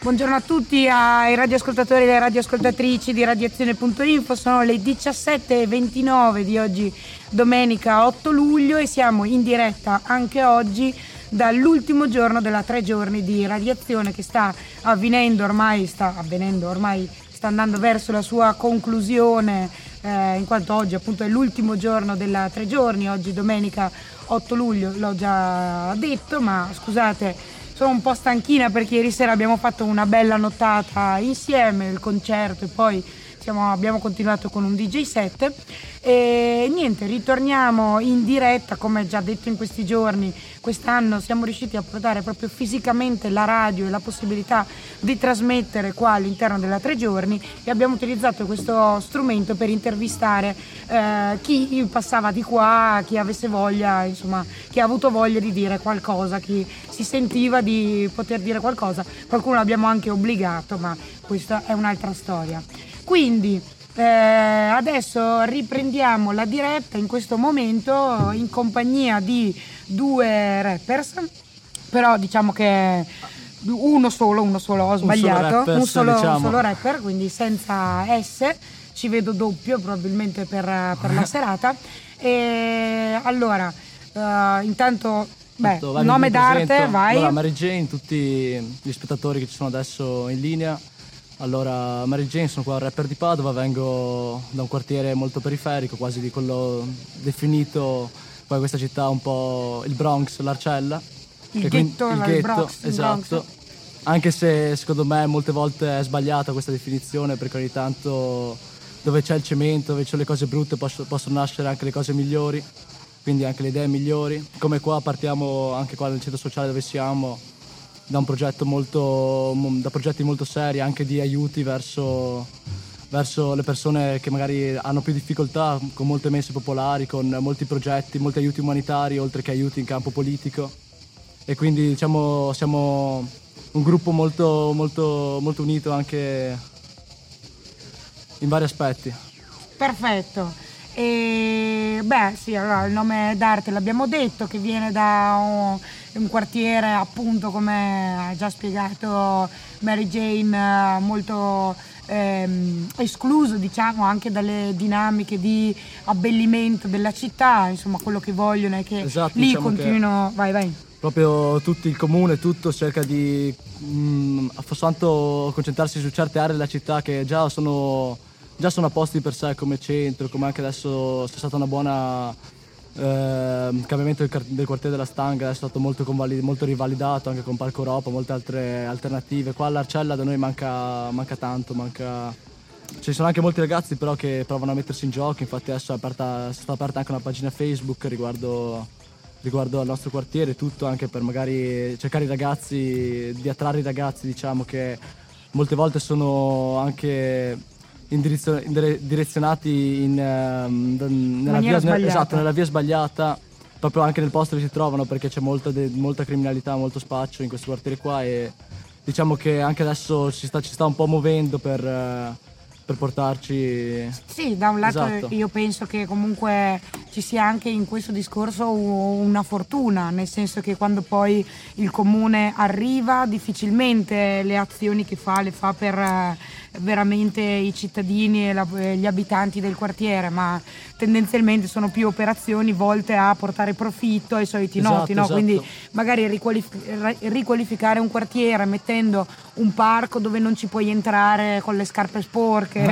Buongiorno a tutti, ai radioascoltatori e alle radioascoltatrici di Radiazione.info. Sono le 17:29 di oggi, domenica 8 luglio, e siamo in diretta anche oggi dall'ultimo giorno della 3 giorni di radiazione che sta andando verso la sua conclusione, in quanto oggi appunto è l'ultimo giorno della 3 giorni, oggi domenica 8 luglio, l'ho già detto, ma scusate, sono un po' stanchina perché ieri sera abbiamo fatto una bella nottata insieme, il concerto, e poi abbiamo continuato con un DJ set e niente, ritorniamo in diretta come già detto in questi giorni. Quest'anno siamo riusciti a portare proprio fisicamente la radio e la possibilità di trasmettere qua all'interno della 3 giorni, e abbiamo utilizzato questo strumento per intervistare chi passava di qua, chi avesse voglia, insomma, chi ha avuto voglia di dire qualcosa, chi si sentiva di poter dire qualcosa. Qualcuno l'abbiamo anche obbligato, ma questa è un'altra storia. Quindi adesso riprendiamo la diretta in questo momento in compagnia di 2 rappers, però diciamo che uno solo, ho sbagliato, un solo rapper, quindi senza S, ci vedo doppio probabilmente per la serata. E allora, intanto, nome d'arte, vai. Allora, Mary Jane, tutti gli spettatori che ci sono adesso in linea. Allora, Mary Jane, sono qua, rapper di Padova, vengo da un quartiere molto periferico, quasi di quello definito poi questa città un po' il Bronx, l'Arcella. Il ghetto, Bronx, esatto. Bronx. Anche se secondo me molte volte è sbagliata questa definizione, perché ogni tanto dove c'è il cemento, dove c'è le cose brutte possono nascere anche le cose migliori, quindi anche le idee migliori. Come qua partiamo anche qua nel centro sociale dove siamo, da progetti molto seri, anche di aiuti verso le persone che magari hanno più difficoltà, con molte messe popolari, con molti progetti, molti aiuti umanitari, oltre che aiuti in campo politico. E quindi siamo un gruppo molto, molto, molto unito anche in vari aspetti. Perfetto. E sì, allora il nome d'arte l'abbiamo detto, che viene da un quartiere, appunto, come ha già spiegato Mary Jane, molto escluso, diciamo, anche dalle dinamiche di abbellimento della città. Insomma, quello che vogliono è che lì diciamo continuino. Vai. Proprio tutto il comune, tutto cerca di soltanto concentrarsi su certe aree della città che già sono a posti per sé, come centro, come anche adesso c'è stata una buona cambiamento del quartiere della Stanga, è stato molto rivalidato anche con Parco Europa, molte altre alternative. Qua all'Arcella da noi manca tanto, ci sono anche molti ragazzi però che provano a mettersi in gioco, infatti adesso è stata aperta anche una pagina Facebook riguardo al nostro quartiere, tutto anche per magari cercare di attrarre i ragazzi, diciamo, che molte volte sono anche direzionati nella via sbagliata, proprio anche nel posto dove si trovano, perché c'è molta criminalità, molto spaccio in questo quartiere qua, e diciamo che anche adesso ci sta un po' muovendo per portarci. Sì, da un lato esatto. Io penso che comunque ci sia anche in questo discorso una fortuna, nel senso che quando poi il comune arriva, difficilmente le azioni che le fa per veramente i cittadini e gli abitanti del quartiere, ma tendenzialmente sono più operazioni volte a portare profitto ai soliti noti, no? Esatto. Quindi magari riqualificare un quartiere mettendo un parco dove non ci puoi entrare con le scarpe sporche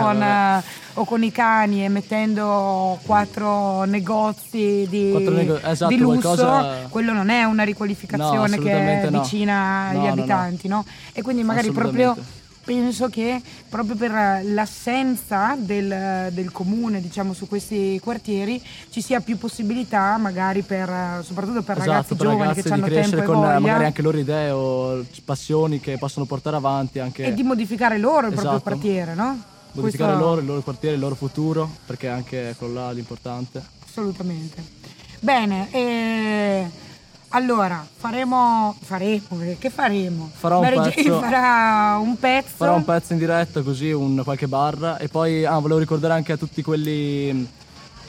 o con i cani, e mettendo 4 negozi di lusso, quello non è una riqualificazione che è vicina agli abitanti, no? E quindi magari proprio penso che proprio per l'assenza del comune, diciamo, su questi quartieri ci sia più possibilità magari soprattutto per ragazzi giovani che hanno tempo e voglia, magari anche loro idee o passioni che possono portare avanti anche, e di modificare loro il proprio quartiere, no? Modificare il loro quartiere, il loro futuro, perché anche quello là è l'importante. Assolutamente. Bene, allora faremo? Mary Jane farà un pezzo in diretta, così qualche barra, e poi volevo ricordare anche a tutti quelli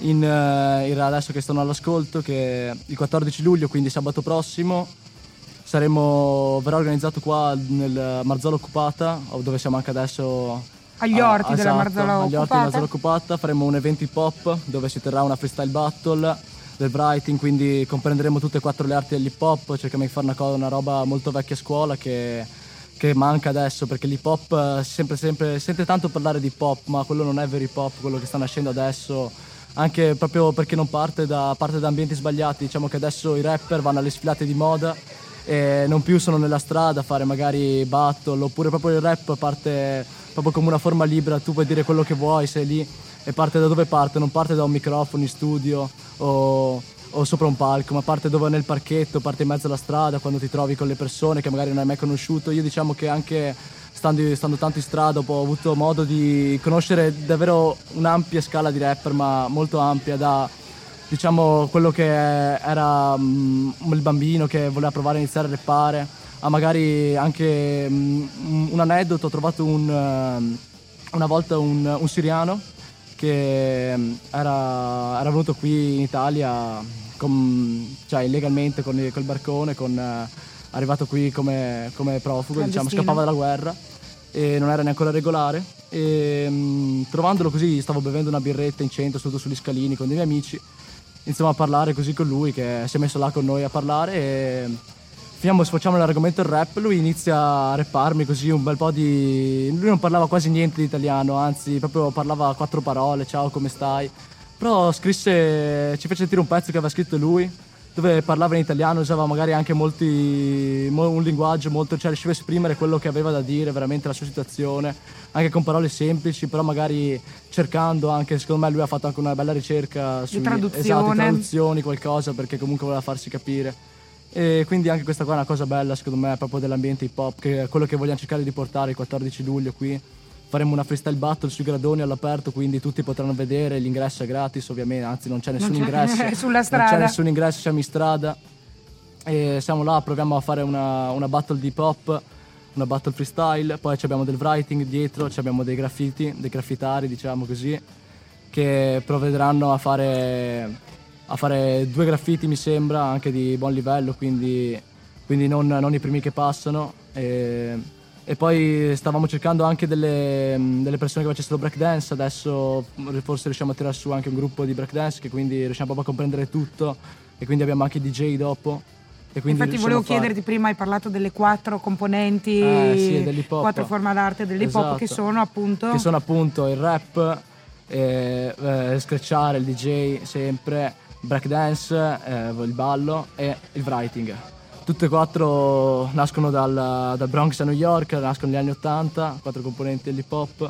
adesso che stanno all'ascolto che il 14 luglio, quindi sabato prossimo, verrà organizzato qua nel Marzolo Occupata, dove siamo anche adesso. Agli orti della Marzolo agli orti Occupata. della Marzolo Occupata. Faremo un evento hip hop dove si terrà una freestyle battle del writing, quindi comprenderemo tutte e 4 le arti dell'hip hop. Cerchiamo di fare una roba molto vecchia scuola che manca adesso, perché l'hip hop sempre sente tanto parlare di hip hop, ma quello non è vero hip hop, quello che sta nascendo adesso, anche proprio perché non parte da ambienti sbagliati. Diciamo che adesso i rapper vanno alle sfilate di moda e non più sono nella strada a fare magari battle, oppure proprio il rap parte proprio come una forma libera, tu puoi dire quello che vuoi, sei lì, e parte da dove parte? Non parte da un microfono in studio o sopra un palco, ma parte dove nel parchetto, parte in mezzo alla strada, quando ti trovi con le persone che magari non hai mai conosciuto. Io diciamo che anche stando tanto in strada ho avuto modo di conoscere davvero un'ampia scala di rapper, ma molto ampia, da diciamo quello che era il bambino che voleva provare a iniziare a rappare, a magari anche un aneddoto. Ho trovato una volta un siriano che era venuto qui in Italia cioè illegalmente col barcone, arrivato qui come profugo, diciamo, scappava dalla guerra e non era neanche ancora regolare, e trovandolo così, stavo bevendo una birretta in centro, seduto sugli scalini con dei miei amici, iniziamo a parlare così con lui, che si è messo là con noi a parlare, e sfociamo l'argomento del rap. Lui inizia a rapparmi così un bel po' lui non parlava quasi niente di italiano, anzi proprio parlava 4 parole, ciao come stai, però ci fece sentire un pezzo che aveva scritto lui, dove parlava in italiano, usava magari anche un linguaggio molto, cioè riusciva a esprimere quello che aveva da dire, veramente la sua situazione, anche con parole semplici, però magari cercando anche, secondo me lui ha fatto anche una bella ricerca di traduzione. Esatto, di traduzioni, qualcosa, perché comunque voleva farsi capire. E quindi anche questa qua è una cosa bella, secondo me, proprio dell'ambiente hip hop, che è quello che vogliamo cercare di portare il 14 luglio qui. Faremo una freestyle battle sui gradoni all'aperto, quindi tutti potranno vedere, l'ingresso è gratis ovviamente, anzi non c'è nessun ingresso. Sulla strada. Non c'è nessun ingresso, siamo in strada e siamo là, proviamo a fare una battle di hip hop, una battle freestyle, poi abbiamo del writing dietro, abbiamo dei graffiti, dei graffitari, diciamo così, che provvederanno a fare 2 graffiti, mi sembra, anche di buon livello, quindi non i primi che passano. E poi stavamo cercando anche delle persone che facessero breakdance. Adesso forse riusciamo a tirare su anche un gruppo di breakdance, che quindi riusciamo proprio a comprendere tutto, e quindi abbiamo anche i DJ dopo. E quindi infatti volevo chiederti, prima hai parlato delle 4 componenti, sì, dell'hip hop, 4 forme d'arte dell'hip hop, esatto, che sono appunto il rap, scratchare, il DJ sempre, breakdance, il ballo e il writing. Tutte e 4 nascono dal Bronx a New York, nascono negli anni 80, 4 componenti dell'hip hop.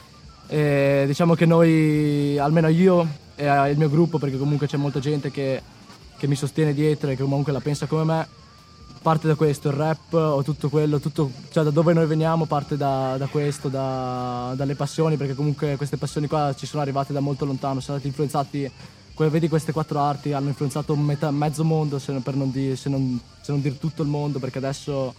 E diciamo che noi, almeno io e il mio gruppo, perché comunque c'è molta gente che mi sostiene dietro e che comunque la pensa come me, parte da questo, il rap o tutto quello, cioè da dove noi veniamo parte da questo, dalle passioni, perché comunque queste passioni qua ci sono arrivate da molto lontano, sono stati influenzati. Vedi, queste 4 arti hanno influenzato mezzo mondo, se non dire tutto il mondo, perché adesso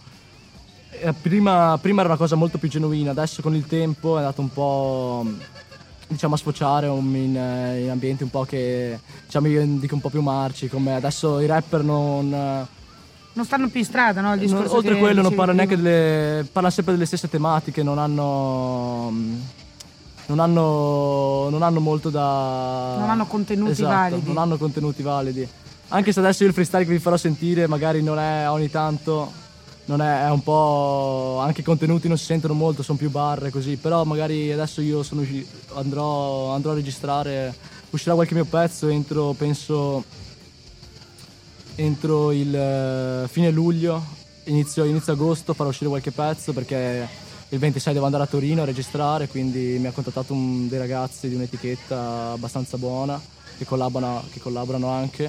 prima era una cosa molto più genuina, adesso con il tempo è andato un po', diciamo, a sfociare in ambienti un po' che, diciamo, io dico un po' più marci, come adesso i rapper non stanno più in strada, no? Il discorso oltre a quello non parla prima. neanche parla sempre delle stesse tematiche, non hanno molto da... Non hanno contenuti, esatto, validi. Non hanno contenuti validi. Anche se adesso io il freestyle che vi farò sentire magari non è ogni tanto, non è un po'... Anche i contenuti non si sentono molto, sono più barre così, però magari adesso io andrò a registrare, uscirà qualche mio pezzo entro il fine luglio, inizio agosto farò uscire qualche pezzo, perché il 26 devo andare a Torino a registrare, quindi mi ha contattato dei ragazzi di un'etichetta abbastanza buona che collaborano anche,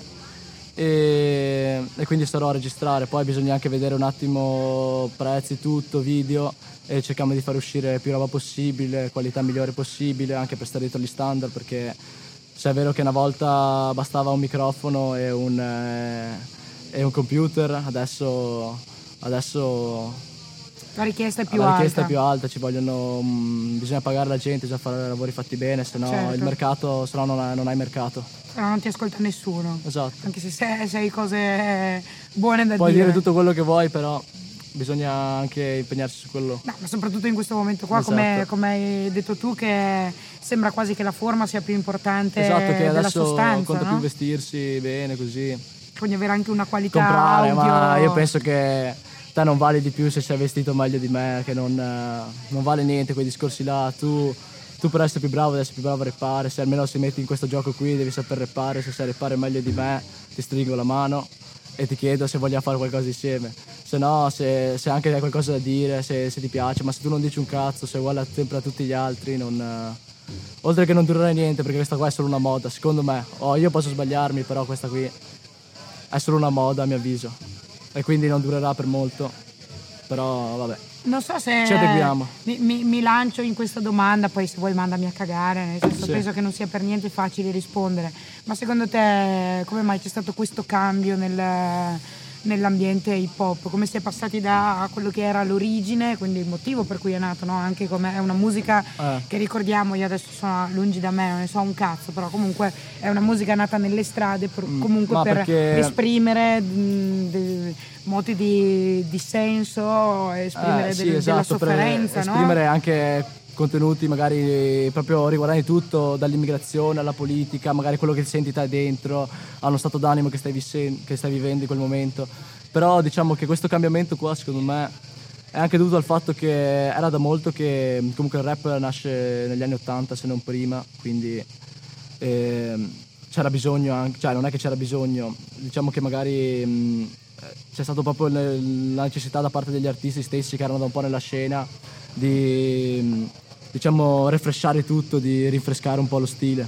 e quindi starò a registrare. Poi bisogna anche vedere un attimo prezzi, tutto, video, e cerchiamo di fare uscire più roba possibile, qualità migliore possibile, anche per stare dietro agli standard, perché se è vero che una volta bastava un microfono e un computer, adesso La richiesta è più la richiesta alta. è più alta, ci vogliono, bisogna pagare la gente, bisogna fare lavori fatti bene, se no Certo. il mercato, se no non hai mercato. Però non ti ascolta nessuno. Esatto. Anche se sei cose buone da Puoi dire. dire tutto quello che vuoi, però bisogna anche impegnarsi su quello. No, ma soprattutto in questo momento qua, Esatto. come hai detto tu, che sembra quasi che la forma sia più importante Esatto, che della adesso sostanza, conta no? più vestirsi bene, così. Quindi avere anche una qualità Comprare, audio. ma io penso che te non vali di più se sei vestito meglio di me, che non vale niente quei discorsi là. Tu per essere più bravo devi essere più bravo a rappare, se almeno si metti in questo gioco qui devi saper rappare, se sai rappare meglio di me ti stringo la mano e ti chiedo se vogliamo fare qualcosa insieme. Se no, se anche hai qualcosa da dire, se ti piace, ma se tu non dici un cazzo, sei uguale sempre a tutti gli altri, oltre che non durerà niente, perché questa qua è solo una moda, secondo me. Io posso sbagliarmi, però questa qui è solo una moda a mio avviso e quindi non durerà per molto, però vabbè. Non so se ci adeguiamo. Mi lancio in questa domanda, poi se vuoi mandami a cagare, nel senso, Sì. penso che non sia per niente facile rispondere, ma secondo te come mai c'è stato questo cambio nell'ambiente hip hop? Come si è passati da quello che era l'origine, quindi il motivo per cui è nato, no? Anche come è una musica che, ricordiamo, io adesso sono lungi da me, non ne so un cazzo, però comunque è una musica nata nelle strade comunque per perché esprimere moti di dissenso, esprimere sì, della esatto, sofferenza, per no? esprimere anche contenuti magari proprio riguardanti tutto, dall'immigrazione alla politica, magari quello che senti te dentro, allo stato d'animo che stai vivendo in quel momento. Però diciamo che questo cambiamento qua, secondo me, è anche dovuto al fatto che era da molto che comunque il rap nasce negli anni 80 se non prima, quindi c'era bisogno anche, cioè non è che c'era bisogno, diciamo che magari c'è stato proprio la necessità da parte degli artisti stessi che erano da un po' nella scena di, diciamo, refreshare tutto, di rinfrescare un po' lo stile.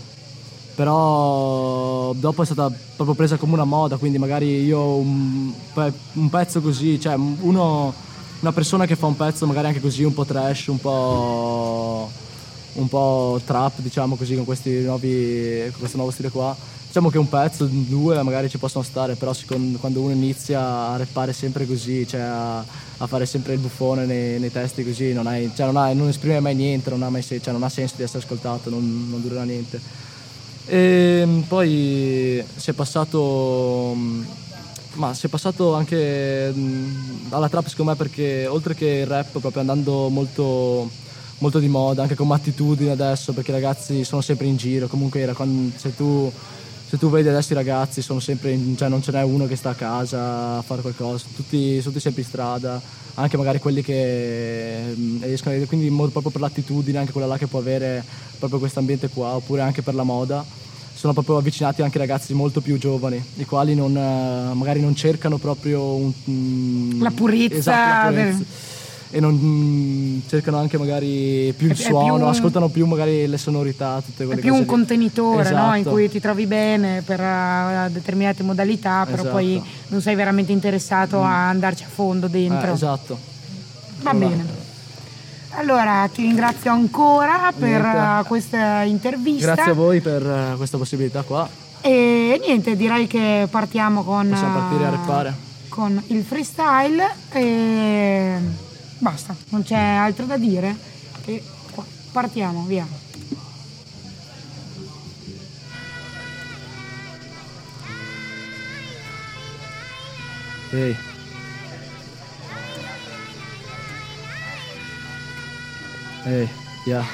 Però dopo è stata proprio presa come una moda, quindi magari io un pezzo così, cioè una persona che fa un pezzo magari anche così un po' trash, un po' trap, diciamo così, con questo nuovo stile qua, diciamo che un pezzo, due magari ci possono stare, però quando uno inizia a rappare sempre così, cioè a fare sempre il buffone nei testi così, non esprime mai niente, non ha senso di essere ascoltato, non durerà niente. E poi si è passato anche alla trap, secondo me, perché oltre che il rap proprio andando molto molto di moda, anche come attitudine adesso, perché i ragazzi sono sempre in giro, comunque se tu vedi adesso i ragazzi sono sempre cioè non ce n'è uno che sta a casa a fare qualcosa, tutti sempre in strada, anche magari quelli che escono, quindi proprio per l'attitudine, anche quella là che può avere proprio questo ambiente qua, oppure anche per la moda, sono proprio avvicinati anche ragazzi molto più giovani, i quali magari non cercano proprio la purezza, esatto, la purezza. E non cercano anche magari più il suono, ascoltano più magari le sonorità, tutte quelle cose. È più un contenitore, esatto. No? In cui ti trovi bene per determinate modalità, però poi non sei veramente interessato a andarci a fondo dentro. Esatto. Va bene. Allora ti ringrazio ancora per questa intervista. Grazie a voi per questa possibilità qua. E niente, direi che partiamo possiamo partire a rappare con il freestyle e basta, non c'è altro da dire e partiamo, via. Ehi. Ehi, yeah.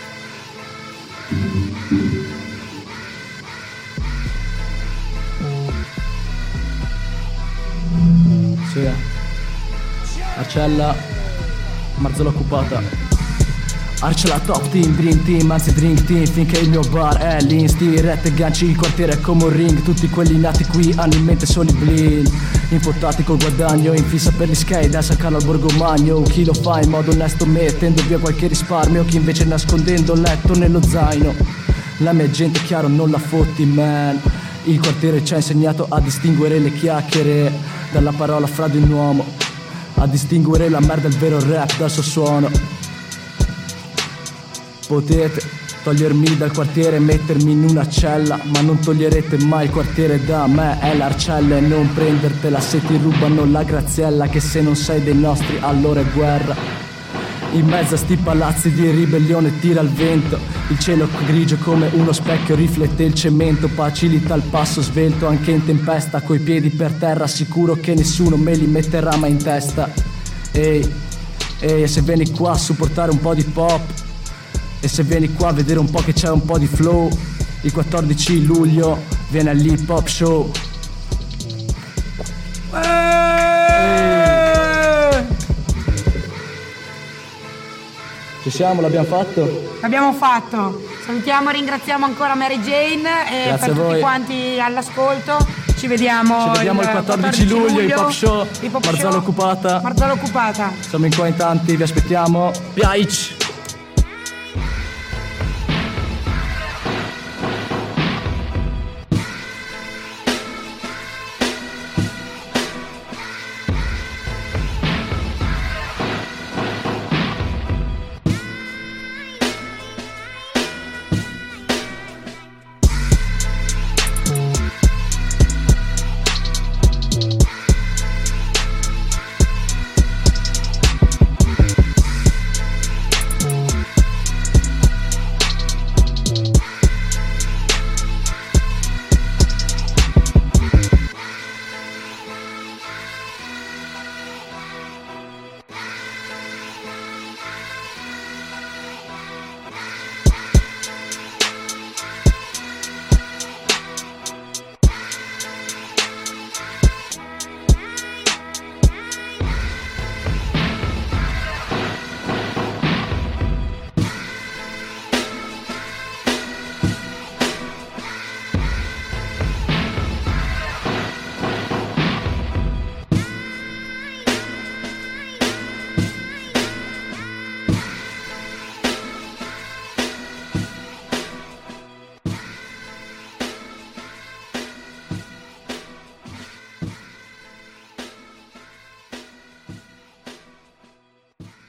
Sì. Arcella, Marzella occupata. Arcella top team, dream team, anzi drink team, finché il mio bar è l'insti, rette ganci, il quartiere è come un ring, tutti quelli nati qui hanno in mente solo i blin, infotati col guadagno, in fissa per gli skate, da saccarlo al borgo magno, chi lo fa in modo onesto mettendo via qualche risparmio, chi invece nascondendo letto nello zaino, la mia gente chiaro non la fotti man, il quartiere ci ha insegnato a distinguere le chiacchiere dalla parola fra di un uomo, a distinguere la merda e il vero rap dal suo suono. Potete Togliermi dal quartiere e mettermi in una cella, ma non toglierete mai il quartiere da me. È l'Arcella e non prendertela se ti rubano la graziella, che se non sei dei nostri allora è guerra. In mezzo a sti palazzi di ribellione tira il vento, il cielo grigio come uno specchio riflette il cemento. Facilita il passo svelto anche in tempesta, coi piedi per terra sicuro che nessuno me li metterà mai in testa. Ehi, se vieni qua a supportare un po' di pop, e se vieni qua a vedere un po' che c'è un po' di flow, il 14 luglio viene all'Hip Hop Show. Ci siamo, l'abbiamo fatto? L'abbiamo fatto. Salutiamo e ringraziamo ancora Mary Jane e Grazie per a tutti voi. quanti all'ascolto. Ci vediamo il 14 luglio, Hip Hop Show, Marzala Occupata. Marzala Occupata. Siamo in qua in tanti, vi aspettiamo. Piaic!